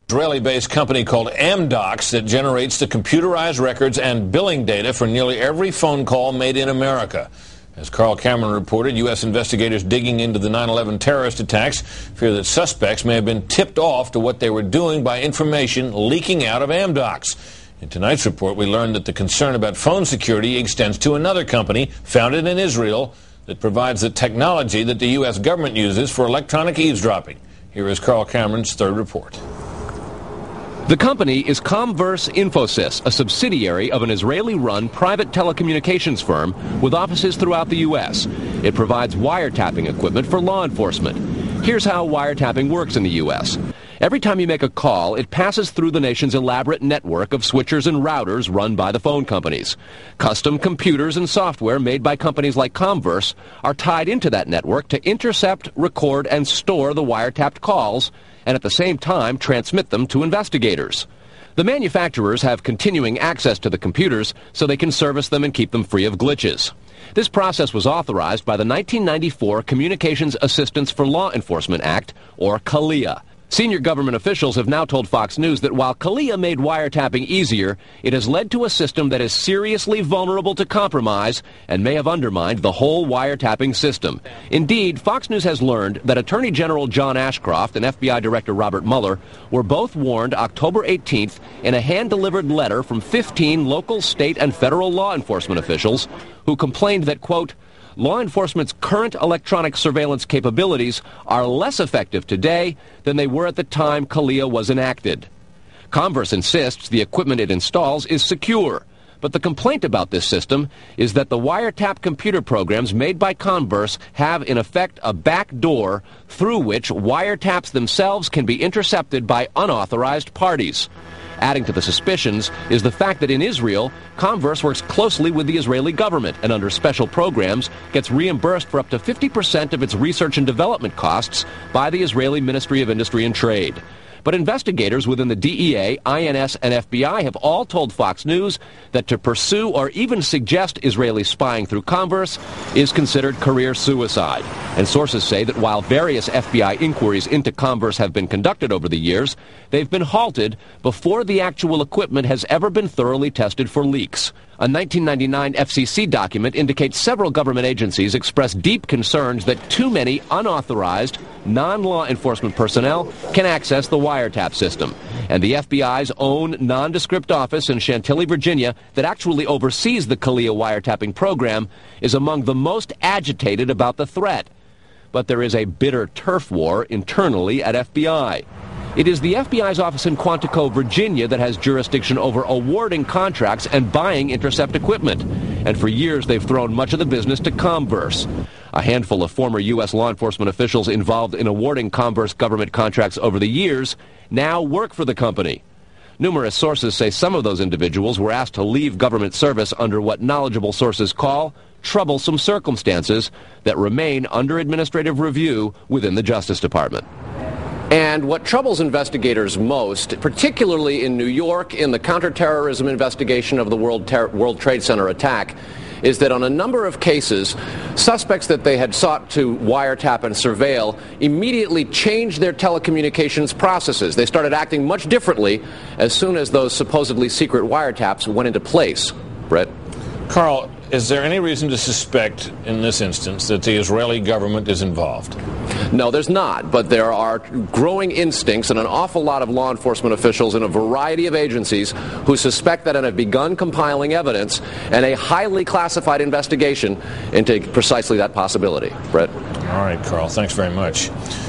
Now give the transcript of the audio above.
Israeli-based company called Amdocs that generates the computerized records and billing data for nearly every phone call made in America. As Carl Cameron reported, U.S. investigators digging into the 9/11 terrorist attacks fear that suspects may have been tipped off to what they were doing by information leaking out of Amdocs. In tonight's report, we learned that the concern about phone security extends to another company founded in Israel that provides the technology that the U.S. government uses for electronic eavesdropping. Here is Carl Cameron's third report. The company is Comverse Infosys, a subsidiary of an Israeli-run private telecommunications firm with offices throughout the U.S. It provides wiretapping equipment for law enforcement. Here's how wiretapping works in the U.S. Every time you make a call, it passes through the nation's elaborate network of switchers and routers run by the phone companies. Custom computers and software made by companies like Comverse are tied into that network to intercept, record, and store the wiretapped calls, and at the same time transmit them to investigators. The manufacturers have continuing access to the computers so they can service them and keep them free of glitches. This process was authorized by the 1994 Communications Assistance for Law Enforcement Act, or CALEA. Senior government officials have now told Fox News that while CALEA made wiretapping easier, it has led to a system that is seriously vulnerable to compromise and may have undermined the whole wiretapping system. Indeed, Fox News has learned that Attorney General John Ashcroft and FBI Director Robert Mueller were both warned October 18th in a hand-delivered letter from 15 local, state, and federal law enforcement officials who complained that, quote, law enforcement's current electronic surveillance capabilities are less effective today than they were at the time CALEA was enacted. Comverse insists the equipment it installs is secure, but the complaint about this system is that the wiretap computer programs made by Comverse have in effect a back door through which wiretaps themselves can be intercepted by unauthorized parties. Adding to the suspicions is the fact that in Israel, Comverse works closely with the Israeli government and under special programs gets reimbursed for up to 50% of its research and development costs by the Israeli Ministry of Industry and Trade. But investigators within the DEA, INS, and FBI have all told Fox News that to pursue or even suggest Israeli spying through Comverse is considered career suicide. And sources say that while various FBI inquiries into Comverse have been conducted over the years, they've been halted before the actual equipment has ever been thoroughly tested for leaks. A 1999 FCC document indicates several government agencies expressed deep concerns that too many unauthorized, non-law enforcement personnel can access the wiretap system. And the FBI's own nondescript office in Chantilly, Virginia, that actually oversees the CALEA wiretapping program, is among the most agitated about the threat. But there is a bitter turf war internally at FBI. It is the FBI's office in Quantico, Virginia, that has jurisdiction over awarding contracts and buying intercept equipment. And for years, they've thrown much of the business to Comverse. A handful of former U.S. law enforcement officials involved in awarding Comverse government contracts over the years now work for the company. Numerous sources say some of those individuals were asked to leave government service under what knowledgeable sources call troublesome circumstances that remain under administrative review within the Justice Department. And what troubles investigators most, particularly in New York in the counterterrorism investigation of the World Trade Center attack, is that on a number of cases, suspects that they had sought to wiretap and surveil immediately changed their telecommunications processes. They started acting much differently as soon as those supposedly secret wiretaps went into place. Brett? Carl, is there any reason to suspect in this instance that the Israeli government is involved? No, there's not, but there are growing instincts and an awful lot of law enforcement officials in a variety of agencies who suspect that and have begun compiling evidence and a highly classified investigation into precisely that possibility. Brett? All right, Carl, thanks very much.